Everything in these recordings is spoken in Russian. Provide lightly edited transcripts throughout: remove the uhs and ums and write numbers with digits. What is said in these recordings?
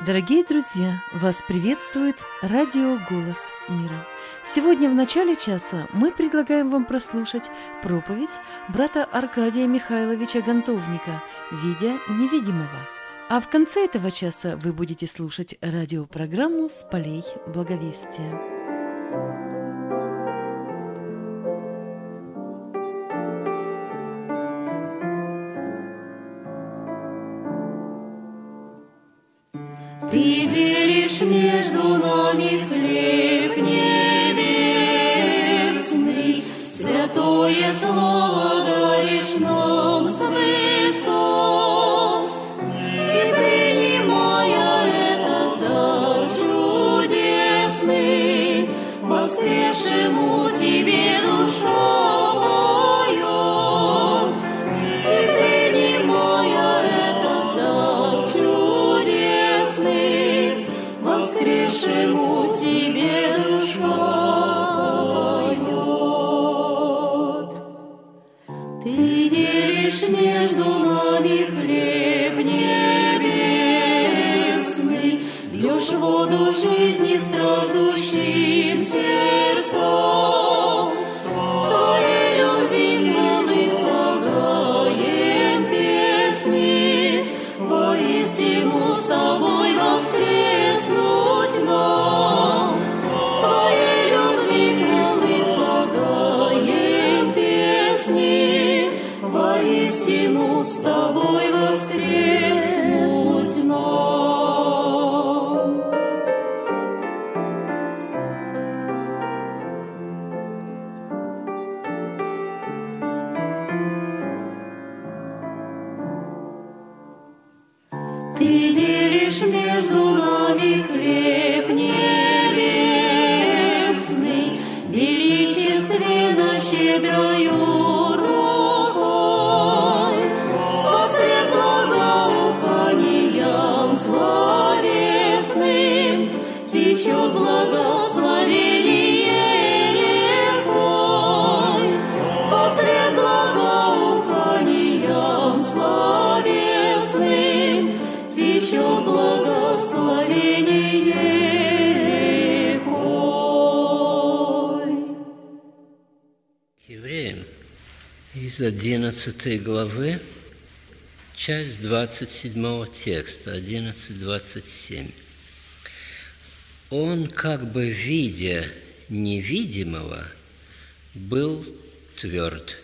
Дорогие друзья, вас приветствует радио «Голос мира». Сегодня в начале часа мы предлагаем вам прослушать проповедь брата Аркадия Михайловича Гонтовника «Видя невидимого». А в конце этого часа вы будете слушать радиопрограмму «С полей благовестия». Ты делишь между нами хлеб небесный, святое слово даришь нам с высот. И принимая этот дар чудесный, воскресшему тебе душа поет. И принимая этот дар чудесный, воскресшему тебе душа поет. Ты делишь между нами хлеб небесный, льешь воду жизни страждущим сердцам. Твоей любви мы слагаем песни, воистину с тобой воскреснуть нам. Твоей любви мы слагаем песни, воистину с тобой воскреснуть нам. Ты делишь между нами хлеб небесный, величественно щедрою рукой, по свет благоуханиям словесным течет благословение рекой, по свет благоуханиям словесным течет благословение рекой. Евреям из 11 главы, часть 27 текста, 11:27. Он, как бы видя невидимого, был тверд.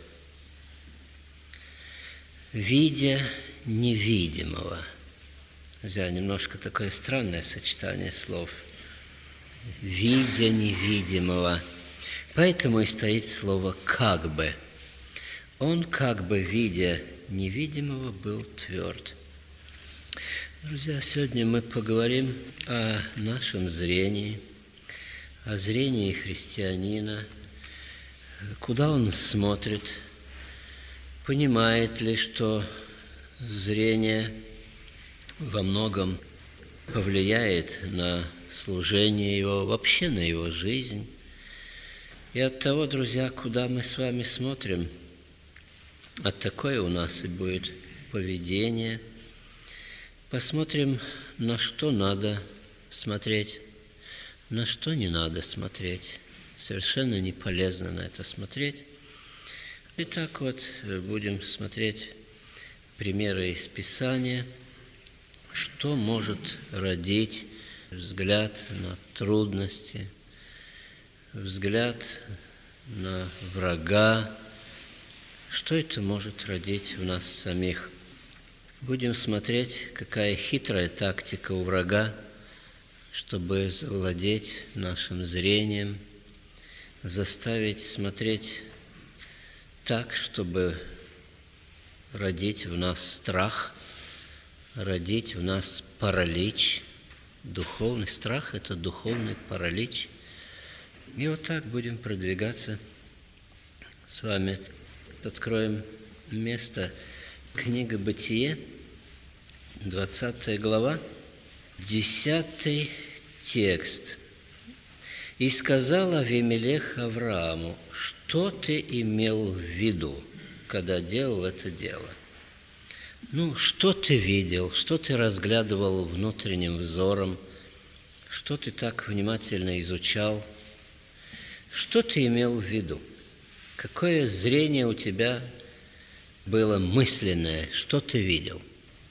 Видя невидимого. Друзья, немножко такое странное сочетание слов. Видя невидимого. Поэтому и стоит слово «как бы». Он, как бы видя невидимого, был тверд. Друзья, сегодня мы поговорим о нашем зрении, о зрении христианина, куда он смотрит, понимает ли, что зрение во многом повлияет на служение его, вообще на его жизнь. И от того, друзья, куда мы с вами смотрим, от такое у нас и будет поведение. Посмотрим, на что надо смотреть, на что не надо смотреть. Совершенно не полезно на это смотреть. Итак, вот будем смотреть примеры из Писания, что может родить взгляд на трудности, взгляд на врага, что это может родить в нас самих. Будем смотреть, какая хитрая тактика у врага, чтобы завладеть нашим зрением, заставить смотреть так, чтобы родить в нас страх, родить в нас паралич. Духовный страх – это духовный паралич. И вот так будем продвигаться с вами. Откроем место. Книга Бытие, 20 глава, 10 текст. «И сказал Авимелех Аврааму, что ты имел в виду, когда делал это дело? что ты видел, что ты разглядывал внутренним взором, что ты так внимательно изучал, что ты имел в виду, какое зрение у тебя было мысленное, что ты видел.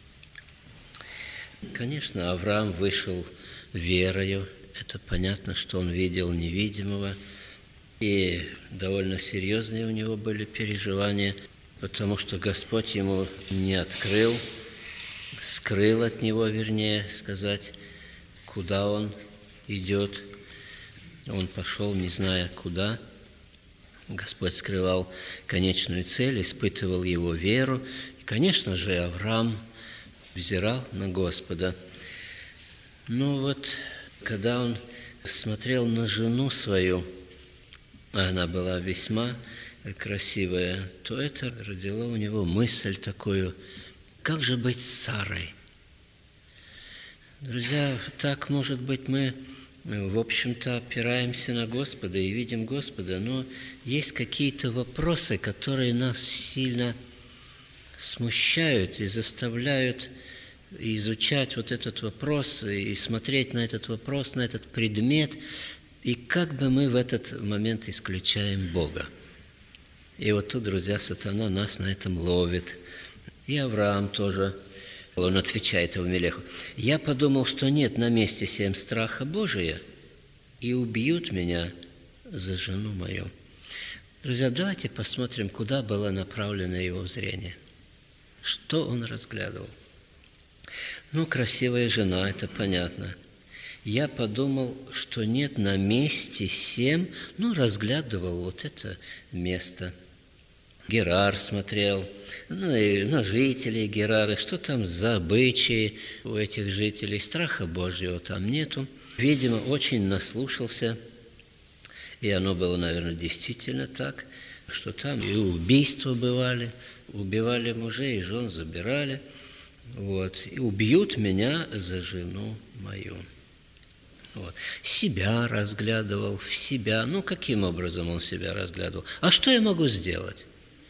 Конечно, Авраам вышел верою, это понятно, что он видел невидимого, и довольно серьезные у него были переживания, потому что Господь ему не открыл, скрыл от него, вернее сказать, куда он идет. Он пошел, не зная куда. Господь скрывал конечную цель, испытывал его веру. И, конечно же, Авраам взирал на Господа. Но вот, когда он смотрел на жену свою, а она была весьма красивая, то это родило у него мысль такую: как же быть с Сарой? Друзья, так, может быть, мы, в общем-то, опираемся на Господа и видим Господа, но есть какие-то вопросы, которые нас сильно смущают и заставляют изучать вот этот вопрос и смотреть на этот вопрос, на этот предмет, и как бы мы в этот момент исключаем Бога. И вот тут, друзья, сатана нас на этом ловит. И Авраам тоже, он отвечает Авимелеху: «Я подумал, что нет на месте сем страха Божия, и убьют меня за жену мою». Друзья, давайте посмотрим, куда было направлено его зрение. Что он разглядывал? Красивая жена, это понятно. Я подумал, что нет на месте сем, разглядывал вот это место. Герар смотрел, и на жителей Герары, что там за обычаи у этих жителей, страха Божьего там нету. Видимо, очень наслушался, и оно было, наверное, действительно так, что там и убийства бывали, убивали мужей и жен, забирали. И убьют меня за жену мою. Себя разглядывал, в себя. Каким образом он себя разглядывал? А что я могу сделать?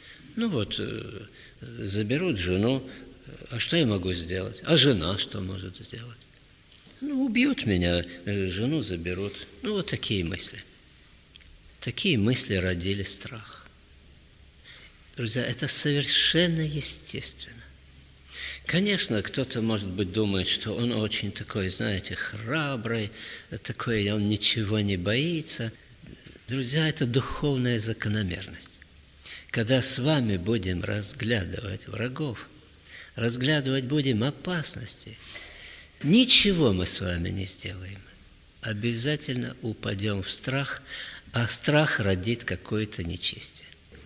Заберут жену, а что я могу сделать? А жена что может сделать? Убьют меня, жену заберут. Такие мысли. Такие мысли родили страх. Друзья, это совершенно естественно. Конечно, кто-то, может быть, думает, что он очень такой, знаете, храбрый, такой, он ничего не боится. Друзья, это духовная закономерность. Когда с вами будем разглядывать врагов, разглядывать будем опасности, ничего мы с вами не сделаем. Обязательно упадем в страх, а страх родит какое-то нечестие.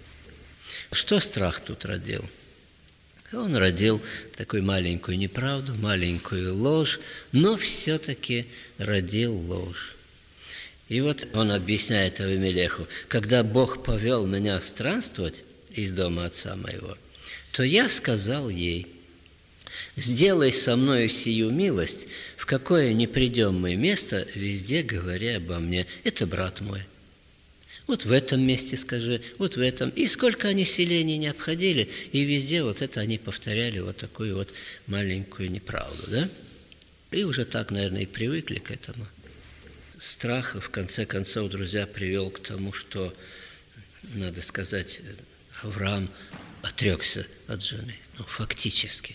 Что страх тут родил? Он родил такую маленькую неправду, маленькую ложь, но все-таки родил ложь. И он объясняет Авимелеху: когда Бог повел меня странствовать из дома отца моего, то я сказал ей: сделай со мною сию милость, в какое не придем мы место, везде говоря обо мне. Это брат мой. В этом месте скажи, в этом. И сколько они селений не обходили, и везде это они повторяли такую маленькую неправду, да? И уже так, наверное, и привыкли к этому. Страх, в конце концов, друзья, привел к тому, что, надо сказать, Авраам отрекся от жены. Фактически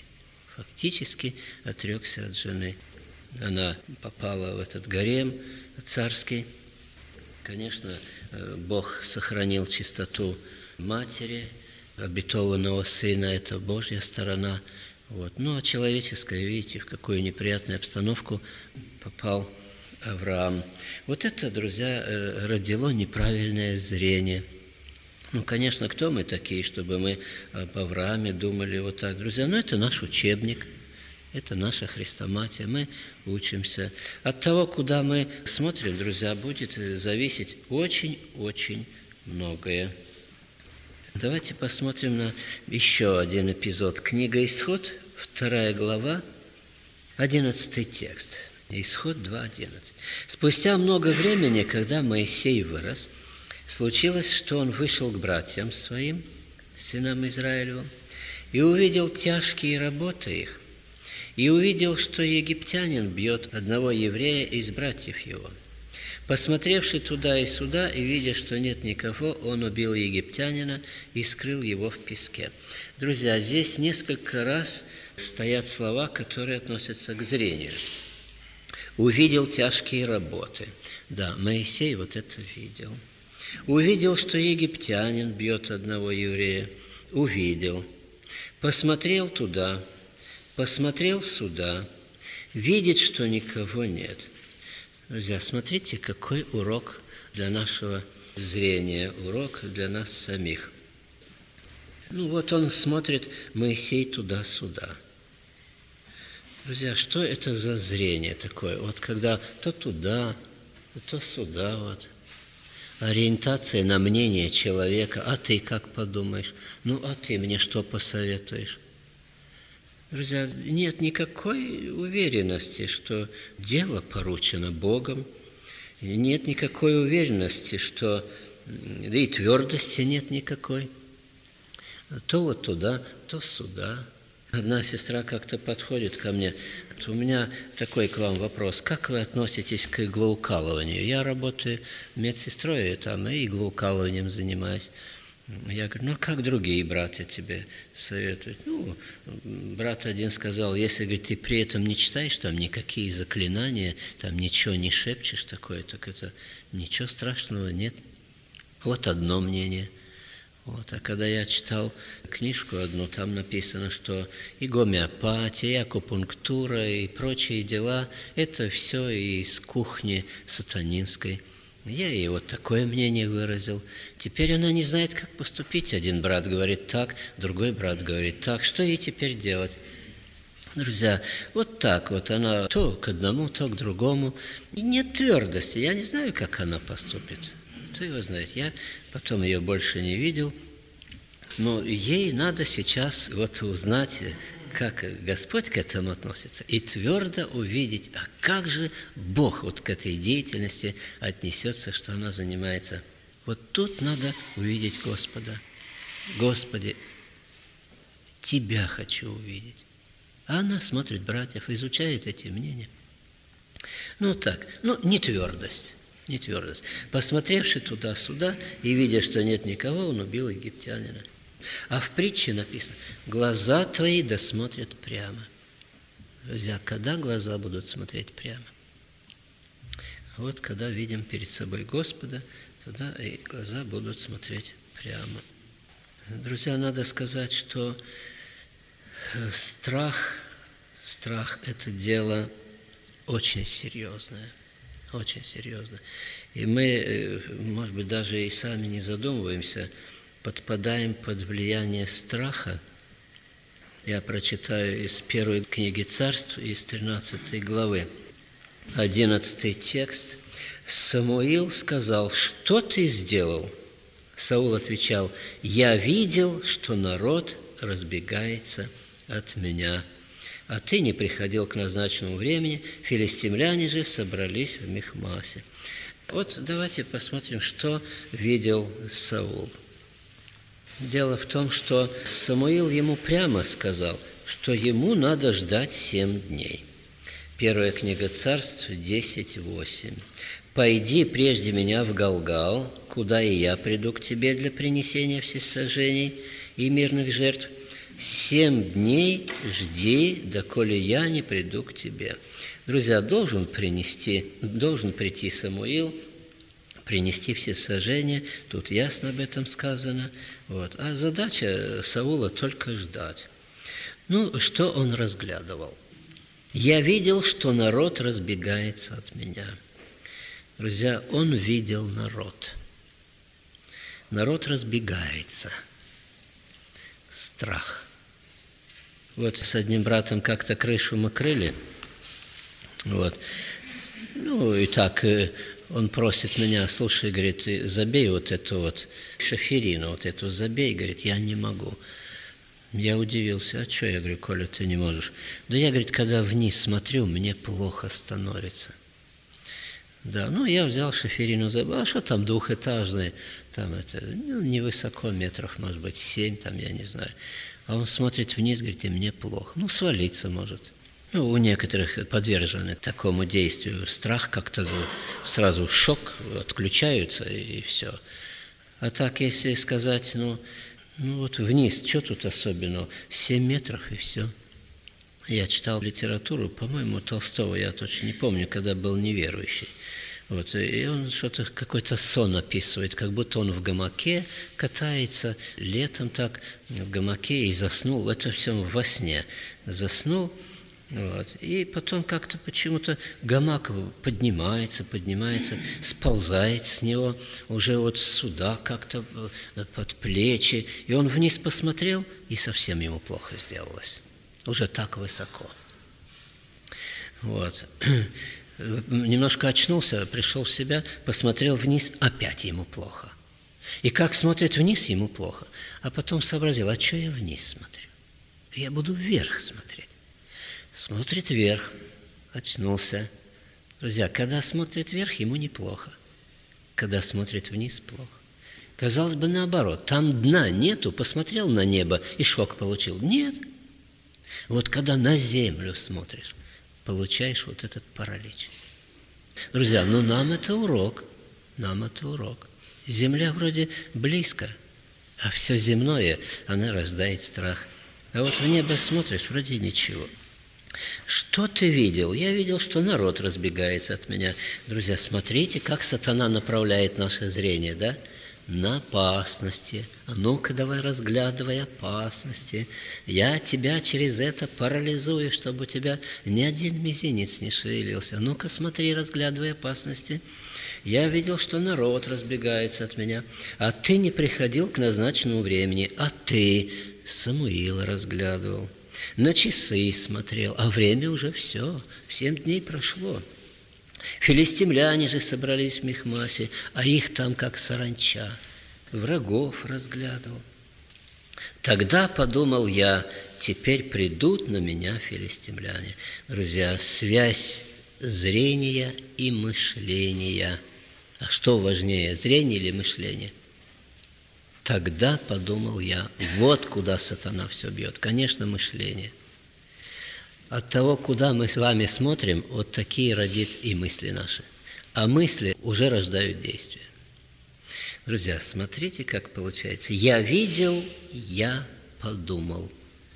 отрекся от жены. Она попала в этот гарем царский. Конечно, Бог сохранил чистоту матери, обетованного сына, это Божья сторона. А человеческая, видите, в какую неприятную обстановку попал Авраам. Это, друзья, родило неправильное зрение. Конечно, кто мы такие, чтобы мы об Аврааме думали так, друзья? Это наш учебник. Это наша хрестоматия, мы учимся. От того, куда мы смотрим, друзья, будет зависеть очень-очень многое. Давайте посмотрим на еще один эпизод. Книга «Исход», 2 глава, 11 текст. Исход 2:11. «Спустя много времени, когда Моисей вырос, случилось, что он вышел к братьям своим, сынам Израилевым, и увидел тяжкие работы их, и увидел, что египтянин бьет одного еврея из братьев его. Посмотревший туда и сюда, и видя, что нет никого, он убил египтянина и скрыл его в песке. Друзья, здесь несколько раз стоят слова, которые относятся к зрению. Увидел тяжкие работы. Да, Моисей вот это видел. Увидел, что египтянин бьет одного еврея. Увидел. Посмотрел туда, посмотрел сюда. Видит, что никого нет. Друзья, смотрите, какой урок для нашего зрения, урок для нас самих. Вот он смотрит, Моисей туда-сюда. Друзья, что это за зрение такое? Вот когда то туда, то сюда вот. Ориентация на мнение человека. А ты как подумаешь? А ты мне что посоветуешь? Друзья, нет никакой уверенности, что дело поручено Богом. Нет никакой уверенности, что и твердости нет никакой. То вот туда, то сюда. Одна сестра как-то подходит ко мне. У меня такой к вам вопрос. Как вы относитесь к иглоукалыванию? Я работаю медсестрой, там и иглоукалыванием занимаюсь. Я говорю, как другие братья тебе советуют? Брат один сказал, если, говорит, ты при этом не читаешь там никакие заклинания, там ничего не шепчешь такое, так это ничего страшного нет. Вот одно мнение. А когда я читал книжку одну, там написано, что и гомеопатия, и акупунктура, и прочие дела, это все из кухни сатанинской. Я ей вот такое мнение выразил. Теперь она не знает, как поступить. Один брат говорит так, другой брат говорит так. Что ей теперь делать? Друзья, вот так вот она то к одному, то к другому. И нет твердости. Я не знаю, как она поступит. Кто его знает? Я потом ее больше не видел. Но ей надо сейчас узнать, как Господь к этому относится, и твердо увидеть, а как же Бог к этой деятельности отнесется, что она занимается. Вот тут надо увидеть Господа. Господи, Тебя хочу увидеть. А она смотрит братьев, изучает эти мнения. Не твердость. Не твердость. Посмотревши туда-сюда и видя, что нет никого, он убил египтянина. А в притче написано, глаза твои досмотрят прямо. Друзья, когда глаза будут смотреть прямо? Вот когда видим перед собой Господа, тогда и глаза будут смотреть прямо. Друзья, надо сказать, что страх – это дело очень серьезное. Очень серьезно. И мы, может быть, даже и сами не задумываемся, подпадаем под влияние страха. Я прочитаю из первой книги Царств, из 13 главы, 11 текст. Самуил сказал, что ты сделал? Саул отвечал, я видел, что народ разбегается от меня. А ты не приходил к назначенному времени, филистимляне же собрались в Михмасе. Вот давайте посмотрим, что видел Саул. Дело в том, что Самуил ему прямо сказал, что ему надо ждать 7 дней. Первая книга Царств, 10:8. «Пойди прежде меня в Галгал, куда и я приду к тебе для принесения всесожжений и мирных жертв. 7 дней жди, доколе я не приду к тебе». Друзья, должен прийти Самуил, принести всесожжения, тут ясно об этом сказано. А задача Саула только ждать. Что он разглядывал? «Я видел, что народ разбегается от меня». Друзья, он видел народ. Народ разбегается. Страх. С одним братом как-то крышу мы крыли. И так он просит меня, слушай, говорит, забей эту шиферину, эту забей, говорит, я не могу. Я удивился, а что, я говорю, Коля, ты не можешь? Да я, говорит, когда вниз смотрю, мне плохо становится. Да, ну, я взял шиферину, а что там двухэтажный, там это, ну, невысоко, метров, может быть, 7, там, я не знаю. А он смотрит вниз, говорит, и мне плохо. Ну, свалиться может. Ну, у некоторых подвержены такому действию. Страх как-то сразу шок, отключаются, и все. А так, если сказать, ну вот вниз, что тут особенного? 7 метров, и все. Я читал литературу, по-моему, Толстого, я точно не помню, когда был неверующий. Вот, и он что-то, какой-то сон описывает, как будто он в гамаке катается, летом так, в гамаке, и заснул. Это все во сне. Заснул, вот, и потом как-то почему-то гамак поднимается, сползает с него, уже вот сюда как-то под плечи. И он вниз посмотрел, и совсем ему плохо сделалось. Уже так высоко. Вот. Немножко очнулся, пришел в себя, посмотрел вниз, опять ему плохо. И как смотрит вниз, ему плохо. А потом сообразил, а что я вниз смотрю? Я буду вверх смотреть. Смотрит вверх, очнулся. Друзья, когда смотрит вверх, ему неплохо. Когда смотрит вниз, плохо. Казалось бы, наоборот. Там дна нету, посмотрел на небо и шок получил. Нет. Вот когда на землю смотришь, получаешь вот этот паралич. Друзья, ну нам это урок. Земля вроде близко, а все земное, она рождает страх. А вот в небо смотришь, вроде ничего. Что ты видел? Я видел, что народ разбегается от меня. Друзья, смотрите, как сатана направляет наше зрение, да? На опасности. А ну-ка давай разглядывай опасности. Я тебя через это парализую, чтобы у тебя ни один мизинец не шевелился. А ну-ка смотри, разглядывай опасности. Я видел, что народ разбегается от меня, а ты не приходил к назначенному времени, а ты Самуила разглядывал, на часы смотрел, а время уже все, 7 дней прошло. Филистимляне же собрались в Михмасе, а их там как саранча. Врагов разглядывал. Тогда подумал я, теперь придут на меня филистимляне. Друзья, связь зрения и мышления. А что важнее, зрение или мышление? Тогда подумал я, вот куда сатана все бьет. Конечно, мышление. От того, куда мы с вами смотрим, вот такие родит и мысли наши. А мысли уже рождают действия. Друзья, смотрите, как получается. Я видел, я подумал.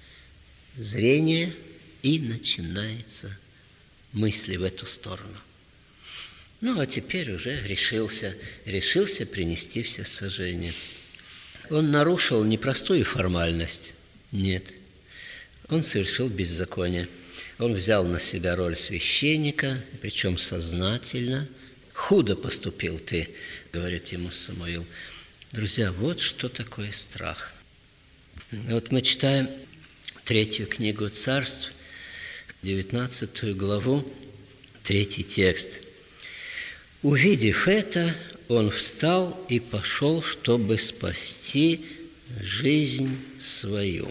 Зрение, и начинается мысли в эту сторону. Ну, а теперь уже решился принести всесожжение. Он нарушил не простую формальность, нет. Он совершил беззаконие. Он взял на себя роль священника, причем сознательно. «Худо поступил ты», — говорит ему Самуил. Друзья, вот что такое страх. Вот мы читаем 3 книгу Царств, 19 главу, 3 текст. «Увидев это, он встал и пошел, чтобы спасти жизнь свою».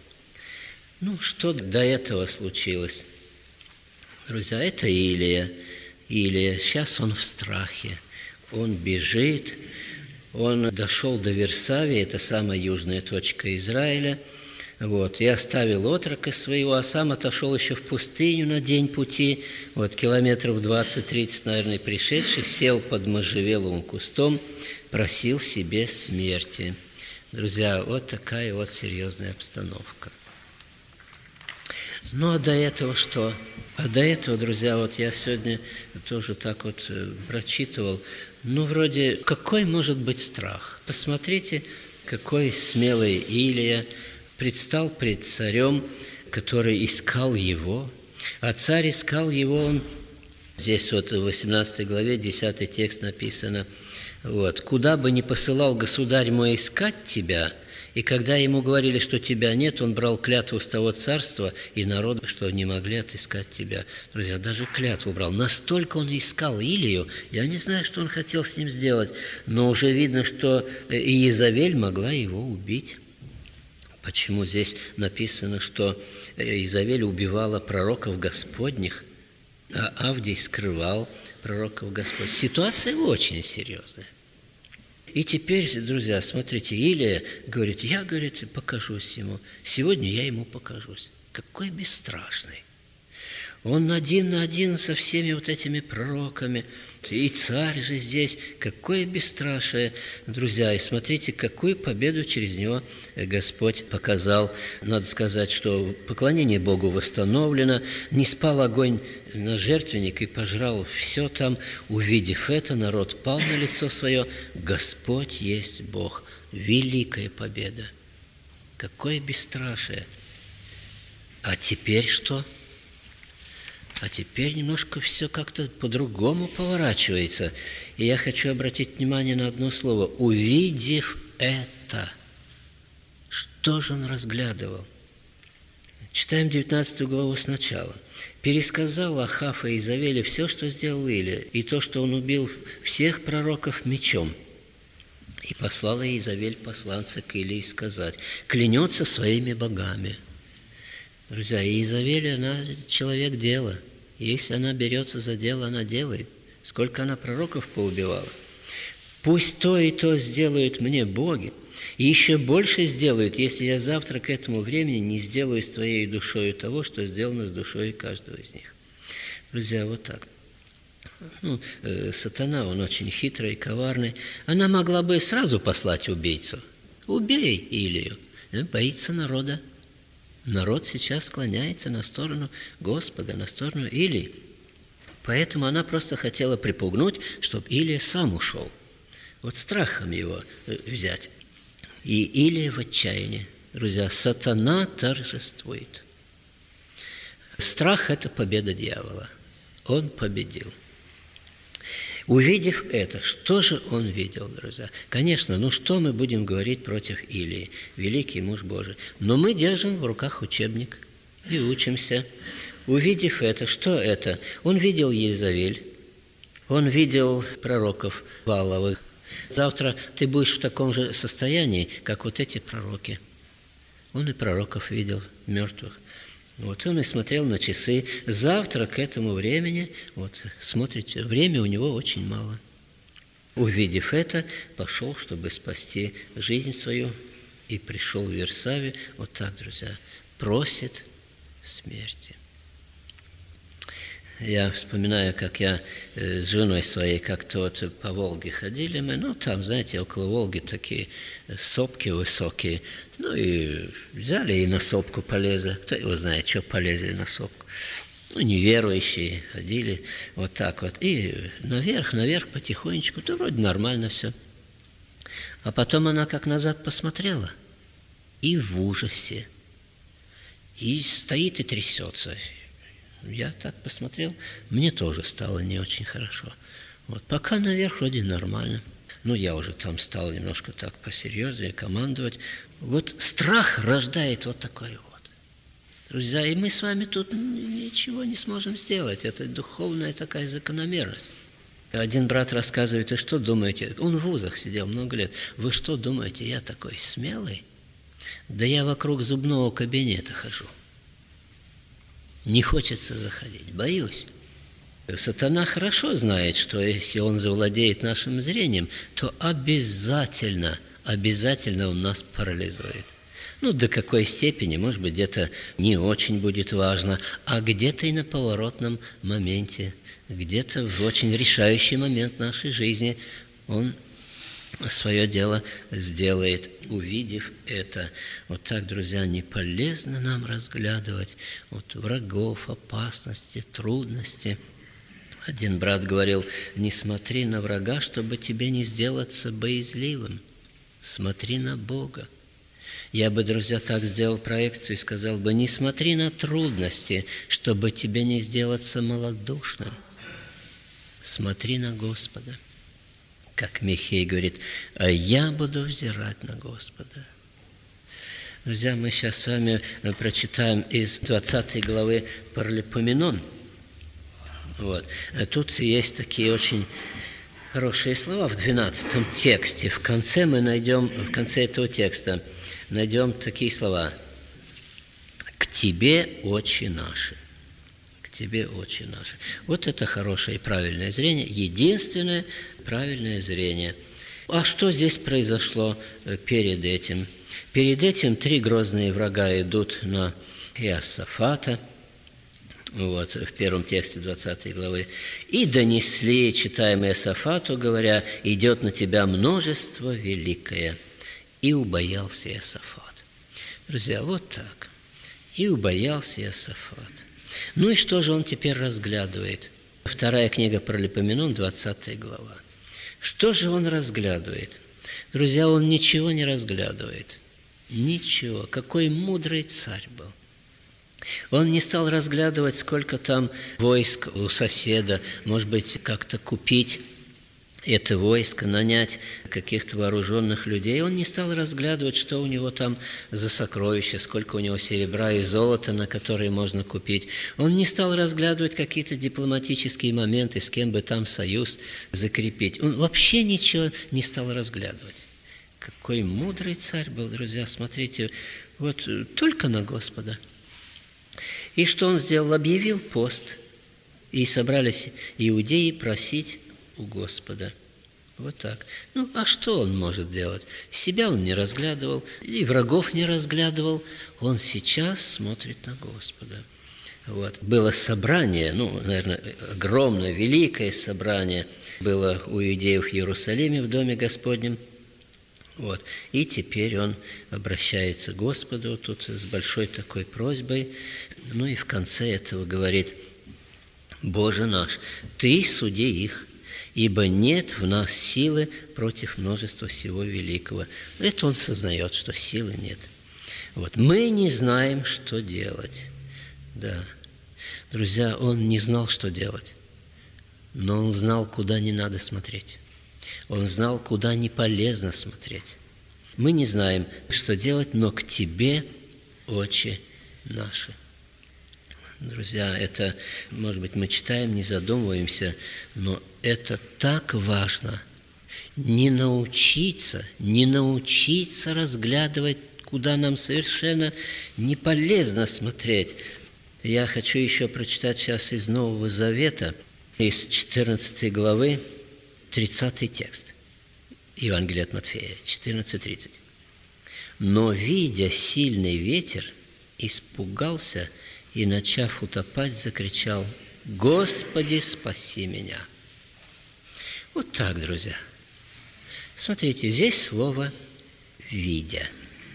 Ну, что до этого случилось? Друзья, это Илия. Сейчас он в страхе. Он бежит. Он дошел до Вирсавии, это самая южная точка Израиля. Вот, и оставил отрока своего, а сам отошел еще в пустыню на день пути, вот, километров 20-30, наверное, пришедший, сел под можжевеловым кустом, просил себе смерти. Друзья, вот такая вот серьезная обстановка. Ну, а до этого что? А до этого, друзья, вот я сегодня тоже так вот прочитывал, ну, вроде, какой может быть страх? Посмотрите, какой смелый Илия предстал пред царем, который искал его, а царь искал его, он, здесь вот в 18 главе, 10 текст написано, вот, «Куда бы ни посылал государь мой искать тебя», и когда ему говорили, что тебя нет, он брал клятву с того царства и народа, что не могли отыскать тебя. Друзья, даже клятву брал. Настолько он искал Илию, я не знаю, что он хотел с ним сделать, но уже видно, что Иезавель могла его убить. Почему здесь написано, что Иезавель убивала пророков Господних? а Авдий скрывал пророков Господь. Ситуация очень серьезная. И теперь, друзья, смотрите, Илия говорит, я, говорит, покажусь ему. Сегодня я ему покажусь. Какой бесстрашный. Он один на один со всеми вот этими пророками. И царь же здесь. Какое бесстрашие, друзья. И смотрите, какую победу через него Господь показал. Надо сказать, что поклонение Богу восстановлено. Не спал огонь на жертвенник и пожрал все там. Увидев это, народ пал на лицо свое. Господь есть Бог. Великая победа. Какое бесстрашие. А теперь что? А теперь немножко все как-то по-другому поворачивается. И я хочу обратить внимание на одно слово. Увидев это, что же он разглядывал? Читаем 19 главу сначала. «Пересказал Ахав и Изавеле все, что сделал Илия, и то, что он убил всех пророков мечом. И послала Изавель посланца к Илии сказать, клянется своими богами». Друзья, Изавель, она человек дела. Если она берется за дело, она делает. Сколько она пророков поубивала. «Пусть то и то сделают мне боги, и еще больше сделают, если я завтра к этому времени не сделаю с твоей душою того, что сделано с душой каждого из них». Друзья, вот так. Сатана, он очень хитрый и коварный. Она могла бы сразу послать убийцу. Убей Илию. Боится народа. Народ сейчас склоняется на сторону Господа, на сторону Илии. Поэтому она просто хотела припугнуть, чтобы Илия сам ушел. Вот страхом его взять. И Илия в отчаянии. Друзья, сатана торжествует. Страх – это победа дьявола. Он победил. Увидев это, что же он видел, друзья? Конечно, что мы будем говорить против Илии, великий муж Божий? Но мы держим в руках учебник и учимся. Увидев это, что это? Он видел Езавель, он видел пророков Вааловых. Завтра ты будешь в таком же состоянии, как вот эти пророки. Он и пророков видел, мертвых. Вот он и смотрел на часы. Завтра к этому времени, вот смотрите, время у него очень мало. Увидев это, пошел, чтобы спасти жизнь свою, и пришел в Вирсавию. Вот так, друзья, просит смерти. Я вспоминаю, как я с женой своей как-то вот по Волге ходили мы, там, знаете, около Волги такие сопки высокие, и взяли и на сопку полезли, кто его знает, что полезли на сопку. Неверующие ходили вот так вот, и наверх потихонечку, вроде нормально все. А потом она как назад посмотрела, и в ужасе, и стоит и трясется. Я так посмотрел, мне тоже стало не очень хорошо. Вот пока наверх вроде нормально. Я уже там стал немножко так посерьезнее командовать. Вот страх рождает вот такой вот. Друзья, и мы с вами тут ничего не сможем сделать. Это духовная такая закономерность. Один брат рассказывает, и что думаете? Он в вузах сидел много лет. Вы что думаете, я такой смелый? Да я вокруг зубного кабинета хожу. Не хочется заходить, боюсь. Сатана хорошо знает, что если он завладеет нашим зрением, то обязательно он нас парализует. До какой степени, может быть, где-то не очень будет важно, а где-то и на поворотном моменте, где-то в очень решающий момент нашей жизни он свое дело сделает, увидев это. Вот так, друзья, не полезно нам разглядывать врагов, опасности, трудности. Один брат говорил, не смотри на врага, чтобы тебе не сделаться боязливым. Смотри на Бога. Я бы, друзья, так сделал проекцию и сказал бы, не смотри на трудности, чтобы тебе не сделаться малодушным. Смотри на Господа. Как Михей говорит, а я буду взирать на Господа. Друзья, мы сейчас с вами прочитаем из 20 главы Паралипоменон. Тут есть такие очень хорошие слова в 12 тексте. В конце этого текста найдем такие слова. «К Тебе, Отче наши». К тебе очи наши. Вот это хорошее и правильное зрение, единственное правильное зрение. А что здесь произошло перед этим? Перед этим 3 грозные врага идут на Иосафата, вот, в первом тексте 20 главы, «И донесли, читаем Иосафату, говоря, идет на тебя множество великое». И убоялся Иосафат. Друзья, вот так. И убоялся Иосафат. Ну и что же он теперь разглядывает? Вторая книга Паралипоменон, 20 глава. Что же он разглядывает? Друзья, он ничего не разглядывает. Ничего. Какой мудрый царь был. Он не стал разглядывать, сколько там войск у соседа, может быть, как-то купить это войско, нанять каких-то вооруженных людей. Он не стал разглядывать, что у него там за сокровища, сколько у него серебра и золота, на которые можно купить. Он не стал разглядывать какие-то дипломатические моменты, с кем бы там союз закрепить. Он вообще ничего не стал разглядывать. Какой мудрый царь был, друзья, смотрите, вот только на Господа. И что он сделал? Объявил пост, и собрались иудеи просить у Господа. Вот так. Ну, а что он может делать? Себя он не разглядывал, и врагов не разглядывал. Он сейчас смотрит на Господа. Вот. Было собрание, наверное, огромное, великое собрание было у иудеев в Иерусалиме в Доме Господнем. Вот. И теперь он обращается к Господу тут с большой такой просьбой. Ну и в конце этого говорит: «Боже наш, Ты суди их, ибо нет в нас силы против множества всего великого». Это он сознает, что силы нет. Вот. Мы не знаем, что делать. Да. Друзья, он не знал, что делать, но он знал, куда не надо смотреть. Он знал, куда не полезно смотреть. Мы не знаем, что делать, но к Тебе очи наши. Друзья, это, может быть, мы читаем, не задумываемся, но это так важно. Не научиться разглядывать, куда нам совершенно не полезно смотреть. Я хочу еще прочитать сейчас из Нового Завета, из 14 главы, 30 текст. Евангелие от Матфея, 14:30. «Но, видя сильный ветер, испугался и, начав утопать, закричал: Господи, спаси меня!» Вот так, друзья. Смотрите, здесь слово «видя».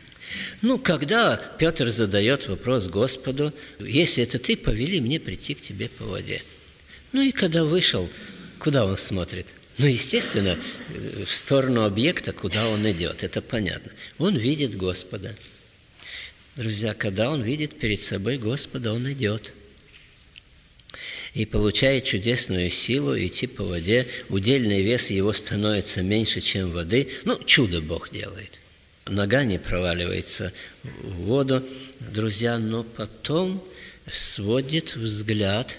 Когда Петр задает вопрос Господу: «Если это Ты, повели мне прийти к Тебе по воде». И когда вышел, куда он смотрит? Естественно, в сторону объекта, куда он идет, это понятно. Он видит Господа. Друзья, когда он видит перед собой Господа, он идет. И получает чудесную силу идти по воде. Удельный вес его становится меньше, чем воды. Чудо Бог делает. Нога не проваливается в воду, друзья, но потом сводит взгляд,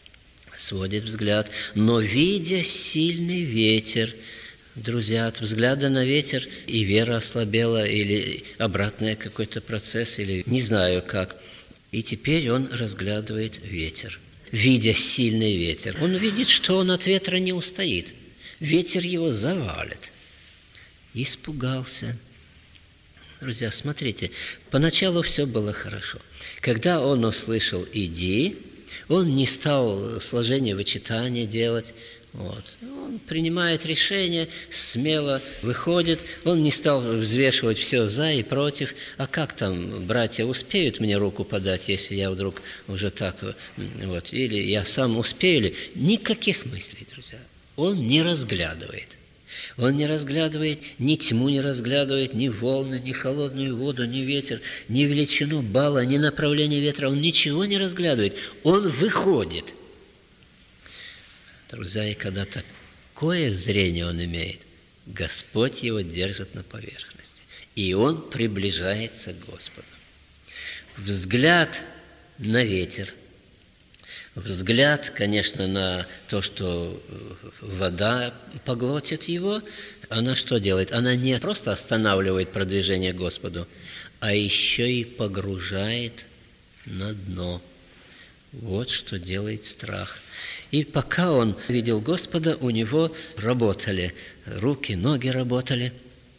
но, видя сильный ветер, друзья, от взгляда на ветер и вера ослабела, или обратный какой-то процесс, или не знаю как. И теперь он разглядывает ветер, видя сильный ветер. Он видит, что он от ветра не устоит. Ветер его завалит. Испугался. Друзья, смотрите, поначалу все было хорошо. Когда он услышал «иди», он не стал сложение вычитания делать. Он принимает решение, смело выходит. Он не стал взвешивать все за и против. А как там братья успеют мне руку подать, если я вдруг уже так, или я сам успею ли? Никаких мыслей, друзья. Он не разглядывает. Он не разглядывает, ни тьму не разглядывает, ни волны, ни холодную воду, ни ветер, ни величину бала, ни направление ветра. Он ничего не разглядывает. Он выходит. Друзья, и когда такое зрение он имеет, Господь его держит на поверхности. И он приближается к Господу. Взгляд на ветер. Взгляд, конечно, на то, что вода поглотит его, она что делает? Она не просто останавливает продвижение к Господу, а еще и погружает на дно. Вот что делает страх. И пока он видел Господа, у него работали руки, ноги работали.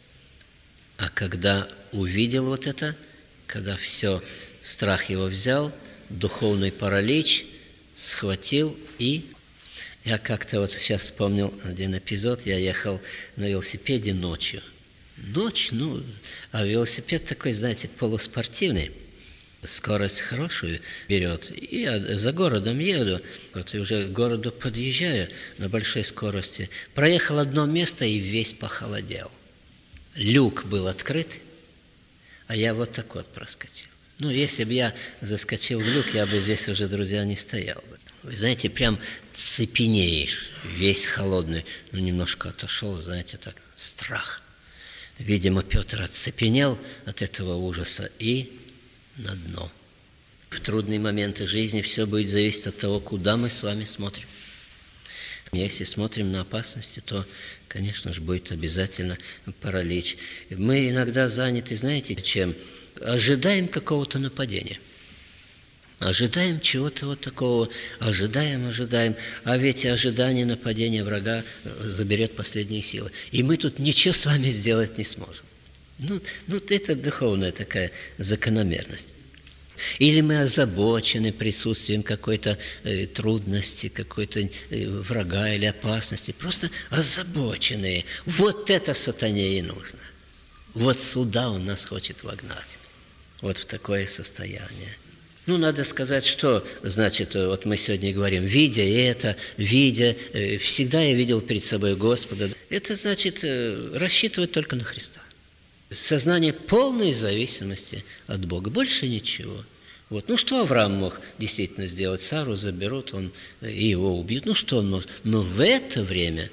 А когда увидел вот это, когда все, страх его взял, духовный паралич схватил, и я как-то вот сейчас вспомнил один эпизод, я ехал на велосипеде ночью. Ночь, а велосипед такой, знаете, полуспортивный, скорость хорошую берет. И я за городом еду, вот и уже к городу подъезжаю на большой скорости. Проехал одно место и весь похолодел. Люк был открыт, а я вот так вот проскочил. Если бы я заскочил в люк, я бы здесь уже, друзья, не стоял бы. Вы знаете, прям цепенеешь, весь холодный. Немножко отошел, знаете, так, страх. Видимо, Петр оцепенел от этого ужаса и на дно. В трудные моменты жизни все будет зависеть от того, куда мы с вами смотрим. Если смотрим на опасности, то, конечно же, будет обязательно паралич. Мы иногда заняты, знаете, чем? Ожидаем какого-то нападения. Ожидаем чего-то вот такого, ожидаем, а ведь ожидание нападения врага заберет последние силы. И мы тут ничего с вами сделать не сможем. Это духовная такая закономерность. Или мы озабочены присутствием какой-то трудности, какой-то врага или опасности. Просто озабоченные. Вот это сатане и нужно. Вот сюда он нас хочет вогнать. Вот в такое состояние. Надо сказать, что значит, вот мы сегодня говорим, видя это, всегда я видел перед собой Господа. Это значит рассчитывать только на Христа. Сознание полной зависимости от Бога. Больше ничего. Что Авраам мог действительно сделать? Сару заберут, и его убьют. Что он может? Но в это время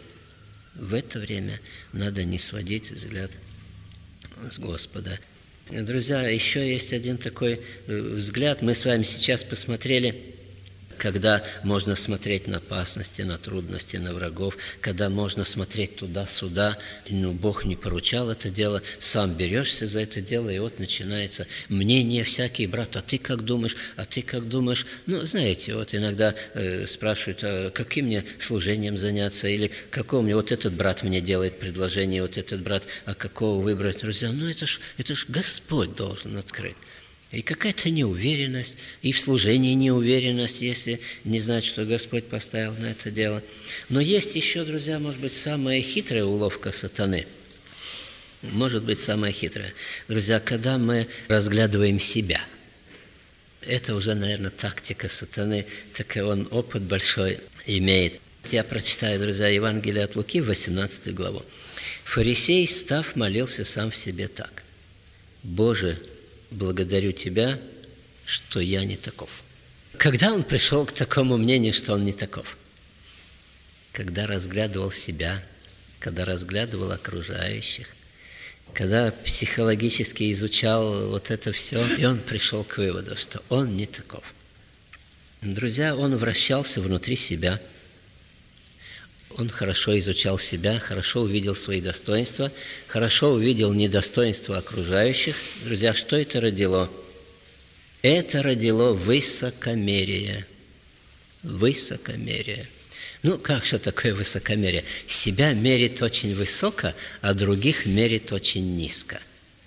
надо не сводить взгляд с Господа. Друзья, еще есть один такой взгляд. Мы с вами сейчас посмотрели, когда можно смотреть на опасности, на трудности, на врагов, когда можно смотреть туда-сюда. Бог не поручал это дело, сам берешься за это дело, и вот начинается мнение всякий, брат, а ты как думаешь, знаете, вот иногда спрашивают, а каким мне служением заняться, или какого мне, вот этот брат мне делает предложение, вот этот брат, а какого выбрать, друзья, это ж Господь должен открыть. И какая-то неуверенность, и в служении неуверенность, если не знать, что Господь поставил на это дело. Но есть еще, друзья, может быть, самая хитрая уловка сатаны. Может быть, самая хитрая. Друзья, когда мы разглядываем себя. Это уже, наверное, тактика сатаны, такой он опыт большой имеет. Я прочитаю, друзья, Евангелие от Луки, 18 главу. «Фарисей, став, молился сам в себе так. Боже, благодарю Тебя, что я не таков». Когда он пришел к такому мнению, что он не таков? Когда разглядывал себя, когда разглядывал окружающих, когда психологически изучал вот это все, и он пришел к выводу, что он не таков. Друзья, он вращался внутри себя. Он хорошо изучал себя, хорошо увидел свои достоинства, хорошо увидел недостоинства окружающих. Друзья, что это родило? Это родило высокомерие. Высокомерие. Как же такое высокомерие? Себя мерит очень высоко, а других мерит очень низко.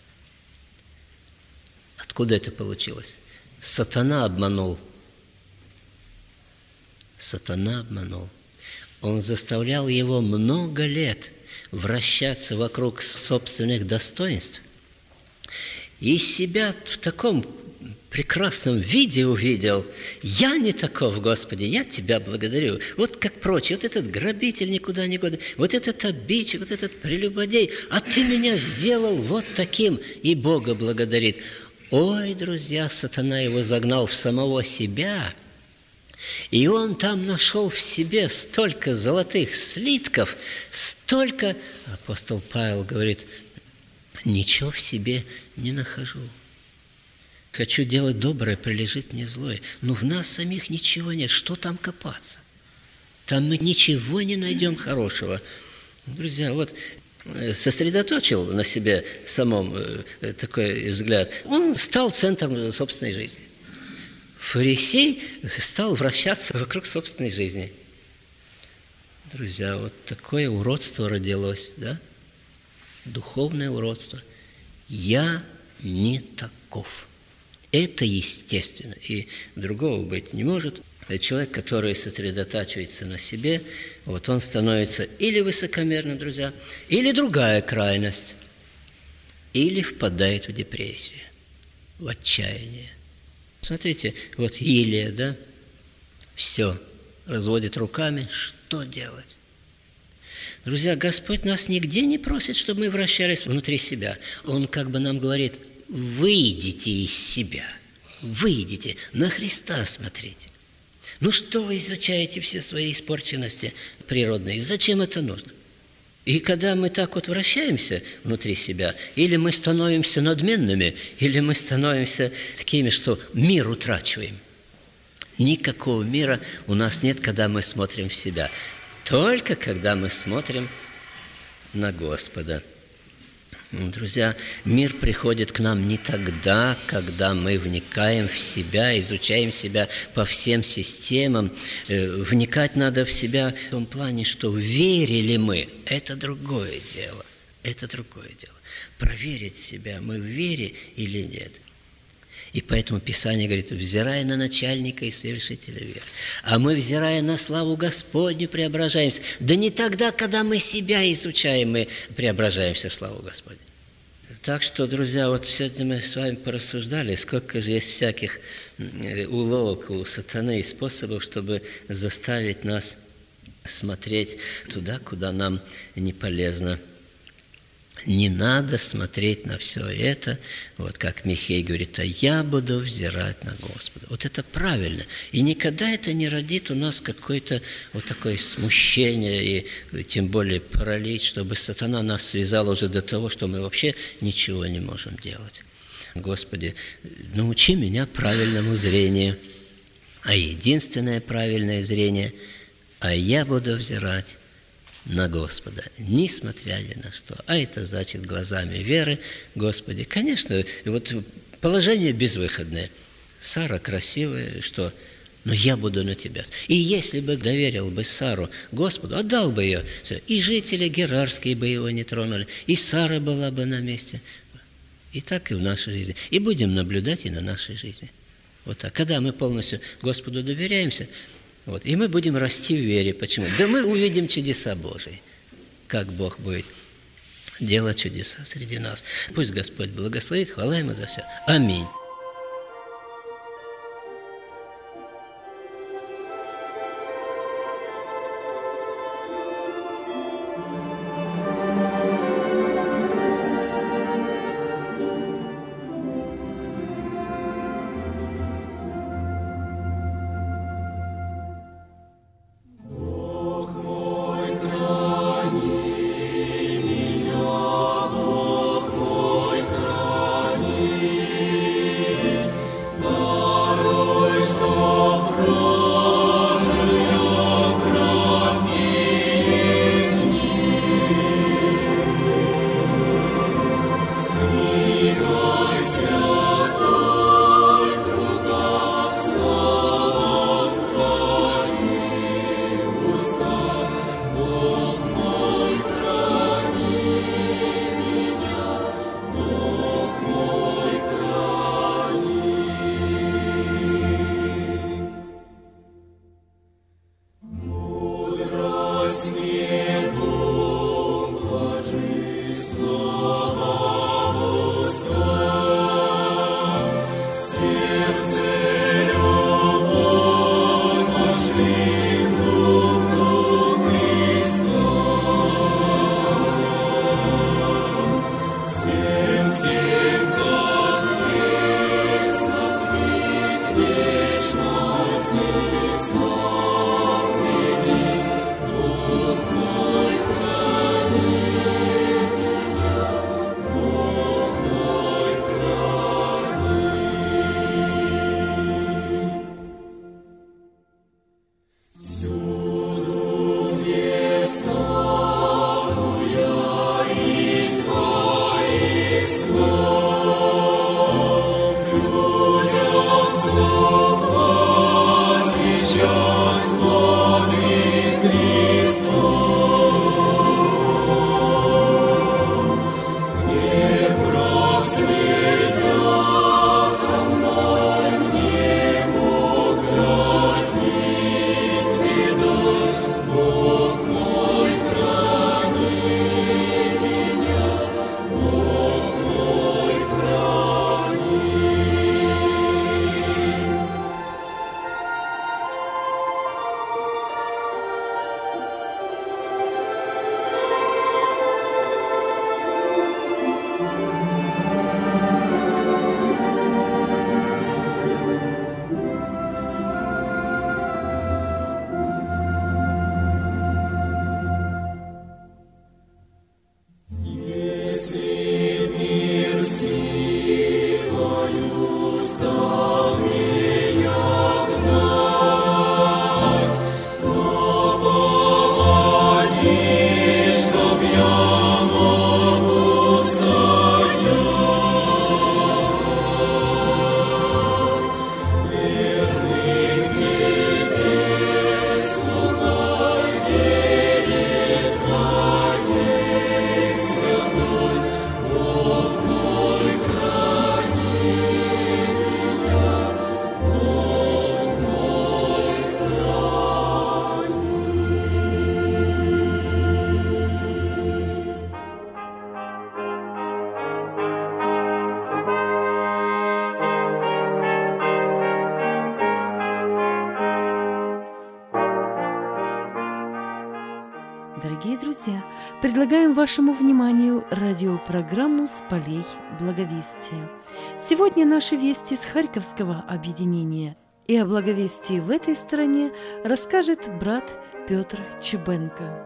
Откуда это получилось? Сатана обманул. Сатана обманул. Он заставлял его много лет вращаться вокруг собственных достоинств. И себя в таком прекрасном виде увидел. Я не таков, Господи, я Тебя благодарю. Вот как прочие, вот этот грабитель никуда не годен, вот этот обидчик, вот этот прелюбодей, а Ты меня сделал вот таким, и Бога благодарит. Ой, друзья, сатана его загнал в самого себя, и он там нашел в себе столько золотых слитков, столько, апостол Павел говорит, ничего в себе не нахожу. Хочу делать доброе, прилежит мне злое. Но в нас самих ничего нет. Что там копаться? Там мы ничего не найдем хорошего. Друзья, вот сосредоточил на себе самом такой взгляд. Он стал центром собственной жизни. Фарисей стал вращаться вокруг собственной жизни. Друзья, вот такое уродство родилось, да? Духовное уродство. Я не таков. Это естественно, и другого быть не может. Человек, который сосредотачивается на себе, вот он становится или высокомерным, друзья, или другая крайность, или впадает в депрессию, в отчаяние. Смотрите, вот Илия, да, все, разводит руками, что делать? Друзья, Господь нас нигде не просит, чтобы мы вращались внутри себя. Он как бы нам говорит: выйдите из себя, выйдите, на Христа смотрите. Ну что вы изучаете все свои испорченности природные? Зачем это нужно? И когда мы так вот вращаемся внутри себя, или мы становимся надменными, или мы становимся такими, что мир утрачиваем. Никакого мира у нас нет, когда мы смотрим в себя. Только когда мы смотрим на Господа. Друзья, мир приходит к нам не тогда, когда мы вникаем в себя, изучаем себя по всем системам. Вникать надо в себя в том плане, что верили мы. Это другое дело. Это другое дело. Проверить себя, мы в вере или нет. И поэтому Писание говорит: взирая на начальника и совершителя веры. А мы, взирая на славу Господню, преображаемся. Да не тогда, когда мы себя изучаем, мы преображаемся в славу Господню. Так что, друзья, вот сегодня мы с вами порассуждали, сколько же есть всяких уловок у сатаны и способов, чтобы заставить нас смотреть туда, куда нам не полезно. Не надо смотреть на все это, вот как Михей говорит: а я буду взирать на Господа. Вот это правильно. И никогда это не родит у нас какое-то вот такое смущение и тем более паралич, чтобы сатана нас связал уже до того, что мы вообще ничего не можем делать. Господи, научи меня правильному зрению. А единственное правильное зрение: а я буду взирать на Господа, несмотря ни на что. А это значит глазами веры, Господи. Конечно, вот положение безвыходное. Сара красивая, что? Но я буду на тебя. И если бы доверил бы Сару Господу, отдал бы ее, и жители герарские бы его не тронули, и Сара была бы на месте. И так и в нашей жизни. И будем наблюдать и на нашей жизни. Вот так. Когда мы полностью Господу доверяемся, вот, и мы будем расти в вере. Почему? Да мы увидим чудеса Божии, как Бог будет делать чудеса среди нас. Пусть Господь благословит, хвала Ему за все. Аминь. Меня, Бог мой, храни. Дорогие друзья, предлагаем вашему вниманию радиопрограмму «С полей благовестия». Сегодня наши вести с Харьковского объединения. И о благовестии в этой стране расскажет брат Петр Чубенко.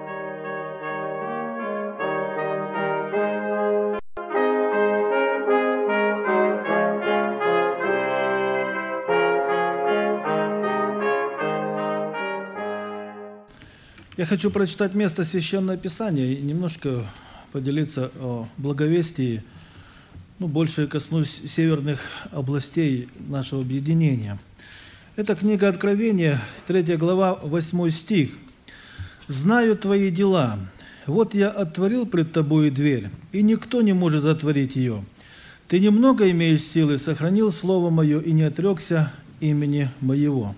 Я хочу прочитать место Священного Писания и немножко поделиться о благовестии. Больше коснусь северных областей нашего объединения. Это книга Откровения, 3 глава, 8 стих. «Знаю твои дела. Вот я отворил пред тобою дверь, и никто не может затворить ее. Ты немного имеешь силы, сохранил слово мое и не отрекся имени моего.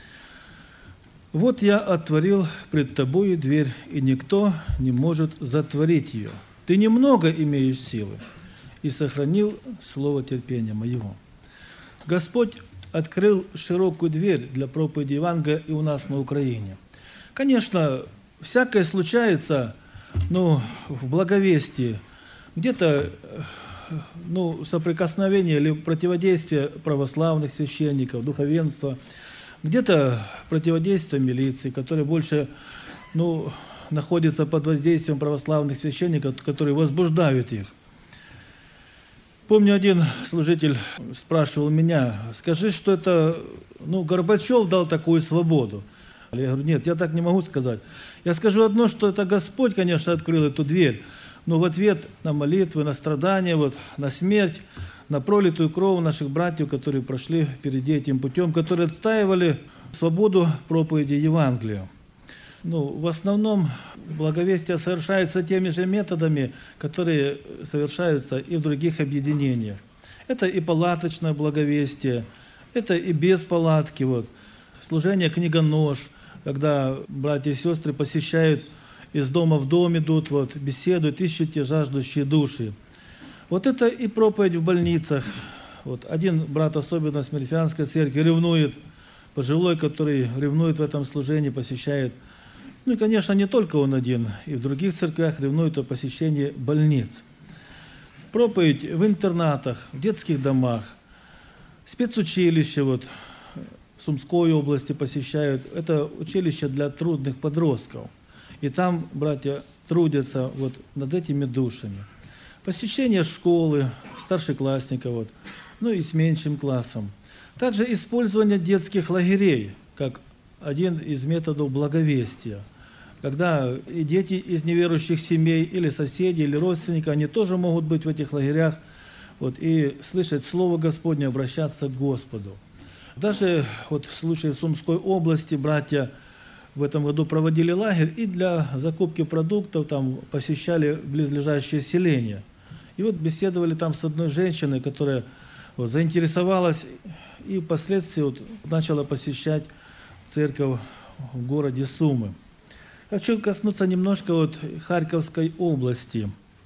Вот я отворил пред тобою дверь, и никто не может затворить ее. Ты немного имеешь силы, и сохранил слово терпения моего». Господь открыл широкую дверь для проповеди Евангелия и у нас на Украине. Конечно, всякое случается, в благовестии, где-то, соприкосновение или противодействие православных священников, духовенства, где-то противодействие милиции, которая больше, находится под воздействием православных священников, которые возбуждают их. Помню, один служитель спрашивал меня: скажи, что это, Горбачев дал такую свободу. Я говорю: нет, я так не могу сказать. Я скажу одно, что это Господь, конечно, открыл эту дверь, но в ответ на молитвы, на страдания, на смерть, на пролитую кровь наших братьев, которые прошли впереди этим путем, которые отстаивали свободу проповеди Евангелия. В основном благовестие совершается теми же методами, которые совершаются и в других объединениях. Это и палаточное благовестие, это и без палатки, служение книгонож, когда братья и сестры посещают, из дома в дом идут, беседуют, ищут те жаждущие души. Это и проповедь в больницах. Один брат, особенно с Мельфианской церкви, ревнует, пожилой, который ревнует в этом служении, посещает. И, конечно, не только он один, и в других церквях ревнуют о посещении больниц. Проповедь в интернатах, в детских домах, спецучилище, в Сумской области посещают. Это училище для трудных подростков. И там братья трудятся над этими душами. Посещение школы, старшеклассников, и с меньшим классом. Также использование детских лагерей, как один из методов благовестия. Когда и дети из неверующих семей, или соседи, или родственники, они тоже могут быть в этих лагерях, и слышать Слово Господне, обращаться к Господу. Даже в случае в Сумской области братья в этом году проводили лагерь и для закупки продуктов там посещали близлежащие селения. И беседовали там с одной женщиной, которая заинтересовалась и впоследствии начала посещать церковь в городе Сумы. Хочу коснуться немножко Харьковской области.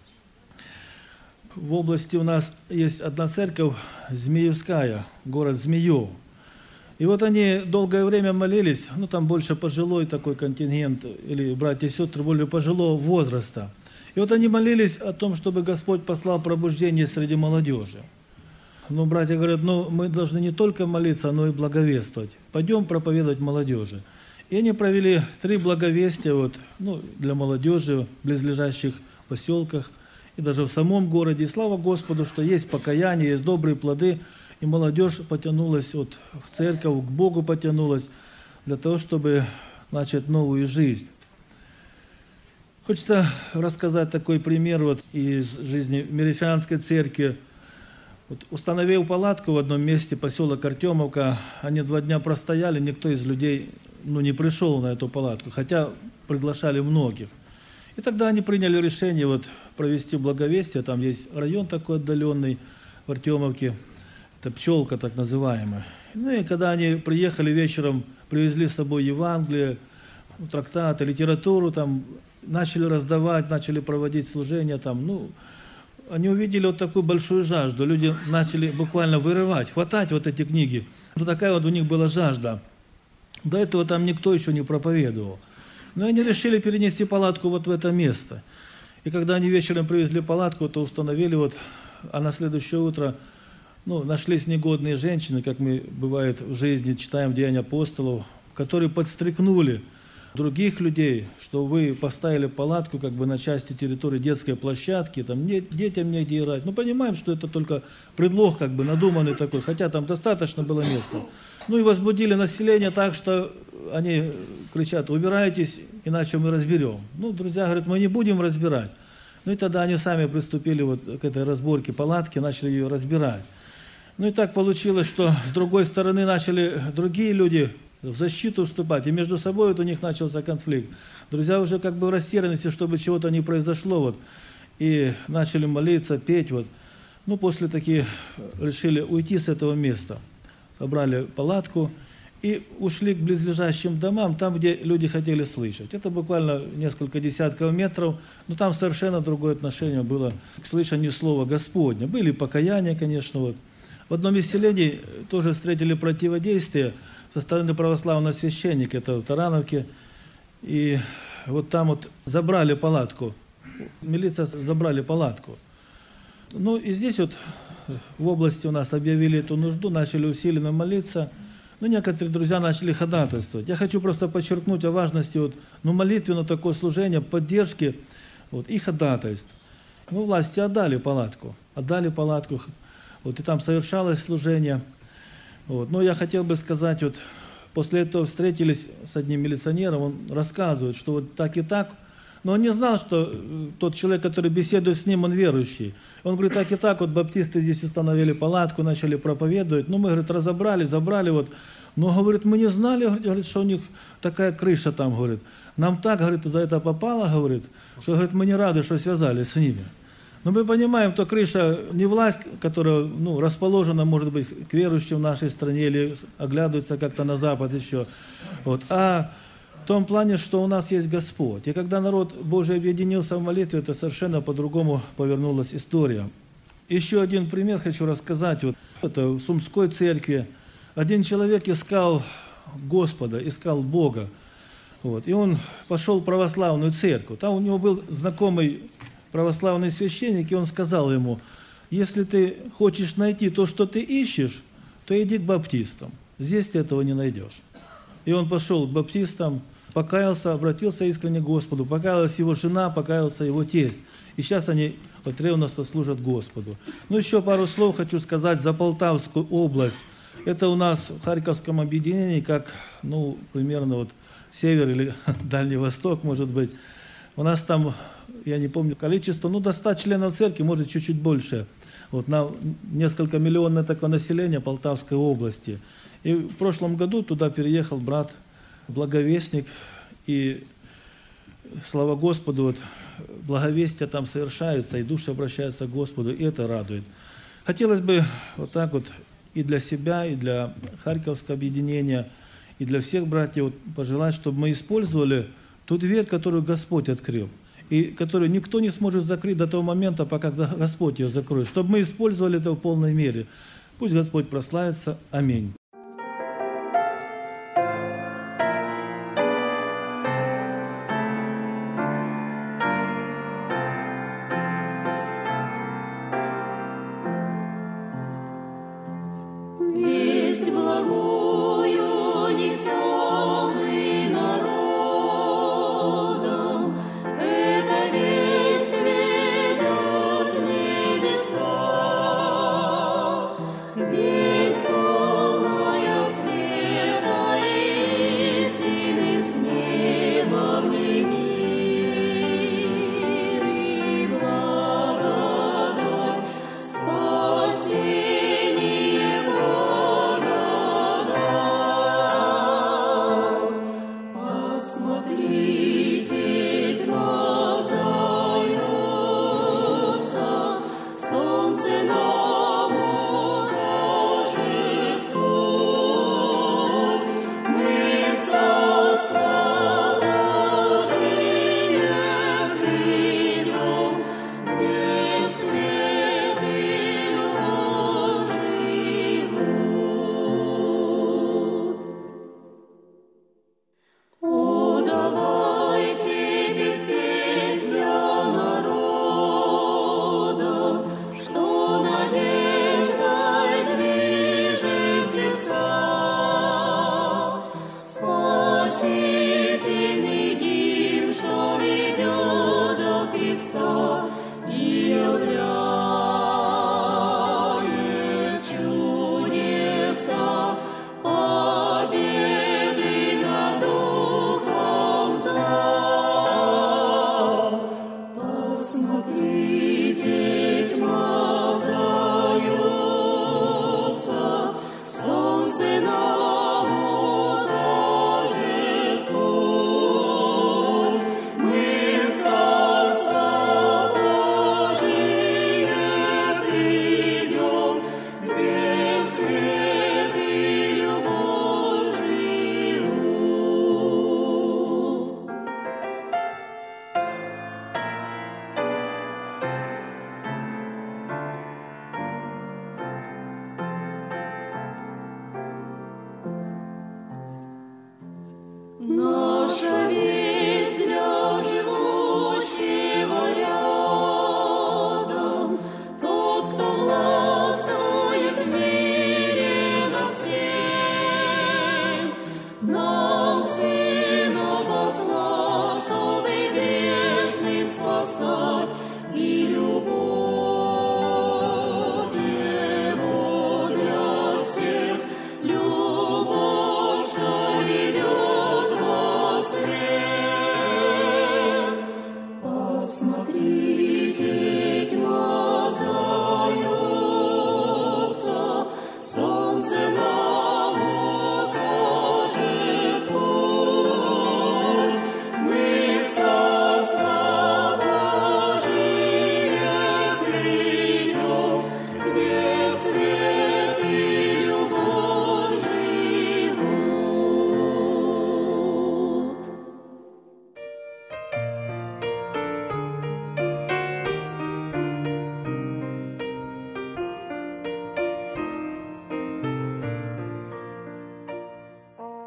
В области у нас есть одна церковь, Змеевская, город Змеев. И они долгое время молились, там больше пожилой такой контингент, или братья и сестры более пожилого возраста. И они молились о том, чтобы Господь послал пробуждение среди молодежи. Братья говорят, мы должны не только молиться, но и благовествовать. Пойдем проповедовать молодежи. И они провели 3 благовестия для молодежи в близлежащих поселках и даже в самом городе. И слава Господу, что есть покаяние, есть добрые плоды. и молодежь потянулась вот в церковь, к Богу потянулась, для того, чтобы начать новую жизнь. Хочется рассказать такой пример вот из жизни Мирифянской церкви. Вот установил палатку в одном месте, поселок Артемовка, они 2 дня простояли, никто из людей не пришел на эту палатку, хотя приглашали многих. И тогда они приняли решение вот провести благовестие, там есть район такой отдаленный в Артемовке, это Пчелка так называемая. Ну и когда они приехали вечером, привезли с собой Евангелие, трактаты, литературу, там начали раздавать, начали проводить служения, там, они увидели вот такую большую жажду, люди начали буквально вырывать, хватать вот эти книги. Такая вот у них была жажда. До этого там никто еще не проповедовал. Но они решили перенести палатку вот в это место. И когда они вечером привезли палатку, то установили вот, а на следующее утро, нашлись негодные женщины, как мы, бывает, в жизни читаем Деяния апостолов, которые подстрекнули других людей, что вы поставили палатку как бы на части территории детской площадки, там детям негде играть. Понимаем, что это только предлог как бы надуманный такой, хотя там достаточно было места. И возбудили население так, что они кричат: убирайтесь, иначе мы разберем. Друзья говорят: мы не будем разбирать. И тогда они сами приступили вот к этой разборке палатки, начали ее разбирать. И так получилось, что с другой стороны начали другие люди в защиту вступать, и между собой вот у них начался конфликт. Друзья уже как бы в растерянности, чтобы чего-то не произошло, вот, и начали молиться, петь, вот. После таких решили уйти с этого места, собрали палатку и ушли к близлежащим домам, там, где люди хотели слышать. Это буквально несколько десятков метров, но там совершенно другое отношение было к слышанию слова Господня. Были покаяния, конечно, вот. В одном из селений тоже встретили противодействие со стороны православного священника, это в Тарановке, и вот там вот забрали палатку, милиция забрали палатку. И здесь вот в области у нас объявили эту нужду, начали усиленно молиться, некоторые друзья начали ходатайствовать. Я хочу просто подчеркнуть о важности вот, молитвенного такого служения, поддержки вот, и ходатайств. Власти отдали палатку, вот, и там совершалось служение. Вот. Но я хотел бы сказать, вот после этого встретились с одним милиционером, он рассказывает, что вот так и так, но он не знал, что тот человек, который беседует с ним, он верующий. Он говорит: так и так, вот баптисты здесь установили палатку, начали проповедовать, мы, говорит, разобрали, забрали, вот, но, говорит, мы не знали, говорит, что у них такая крыша там, говорит, нам так, говорит, за это попало, говорит, что, говорит, мы не рады, что связались с ними. Но мы понимаем, что крыша не власть, которая расположена, может быть, к верующим в нашей стране или оглядывается как-то на Запад еще, вот, а в том плане, что у нас есть Господь. И когда народ Божий объединился в молитве, это совершенно по-другому повернулась история. Еще один пример хочу рассказать. Вот, это в Сумской церкви. Один человек искал Господа, искал Бога. Вот, и он пошел в православную церковь. Там у него был знакомый православный священник, и он сказал ему: если ты хочешь найти то, что ты ищешь, то иди к баптистам. Здесь ты этого не найдешь. И он пошел к баптистам, покаялся, обратился искренне к Господу. Покаялась его жена, покаялся его тесть. И сейчас они вот ревностно служат Господу. Еще пару слов хочу сказать за Полтавскую область. Это у нас в Харьковском объединении, как, примерно вот север или Дальний Восток, может быть. У нас там, я не помню количество, до 100 членов церкви, может, чуть-чуть больше. Вот на несколько миллионное такое население Полтавской области. И в прошлом году туда переехал брат Благовестник, и слава Господу, вот, благовестие там совершается, и души обращаются к Господу, и это радует. Хотелось бы вот так вот и для себя, и для Харьковского объединения, и для всех братьев вот пожелать, чтобы мы использовали ту дверь, которую Господь открыл, и которую никто не сможет закрыть до того момента, пока Господь ее закроет, чтобы мы использовали это в полной мере. Пусть Господь прославится. Аминь. Yeah.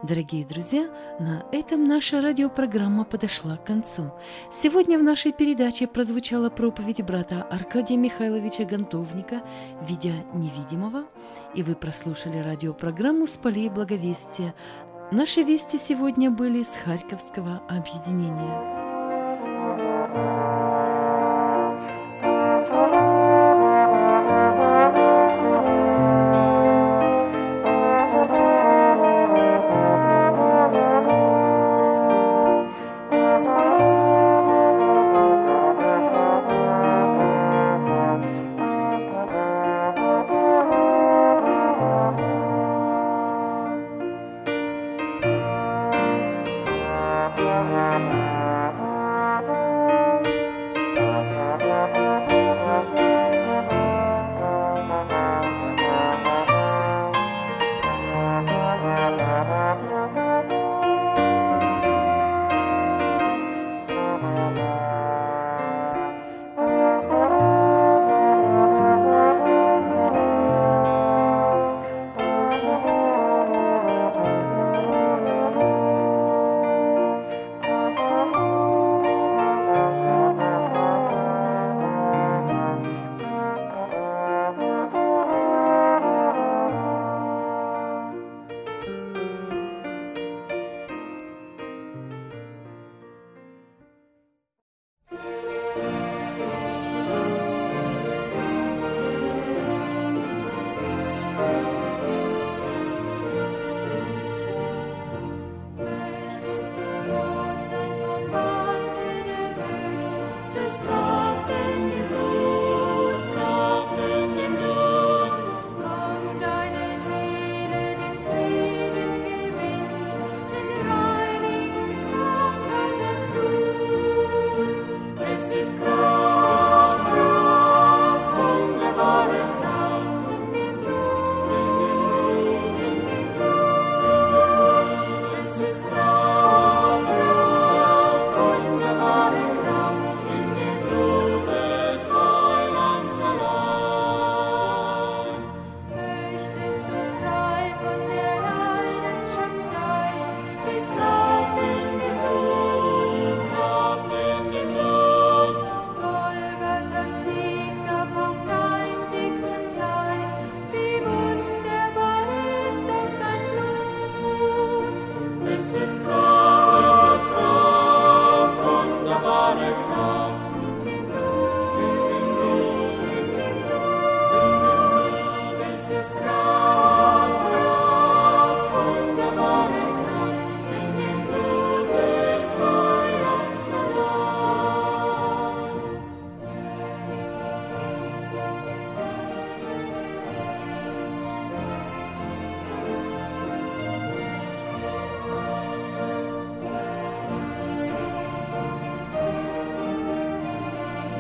Дорогие друзья, на этом наша радиопрограмма подошла к концу. Сегодня в нашей передаче прозвучала проповедь брата Аркадия Михайловича Гонтовника «Видя невидимого», и вы прослушали радиопрограмму «С полей благовестия». Наши вести сегодня были с Харьковского объединения.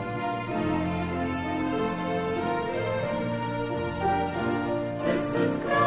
Jesus Christ.